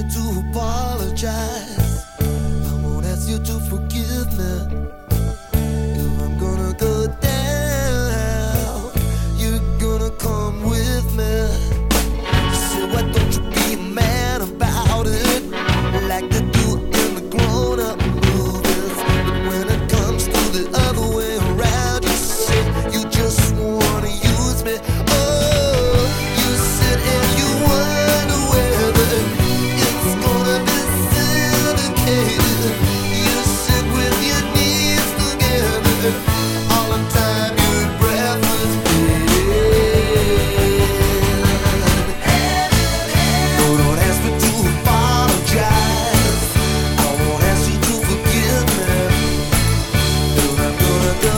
to apologize. I won't ask you to forgive me. If I'm gonna go down, you're gonna come with me. So why don't you be a man about it, like they do in the grown-up movies? But when it comes to the other way around, you say you just wanna use me. Oh, you sit and you wonder whether it's gonna be syndicated. You sit with your knees together all the time, your breath was no, don't ask me to apologize. I won't ask you to forgive me. If I'm gonna go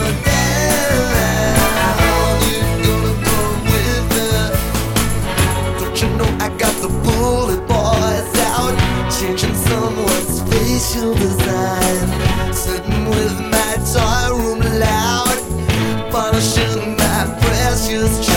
down, you're gonna come with me. Don't you know I got the bullet boys out, changing someone's facial design, sitting with my toy room loud, polishing my precious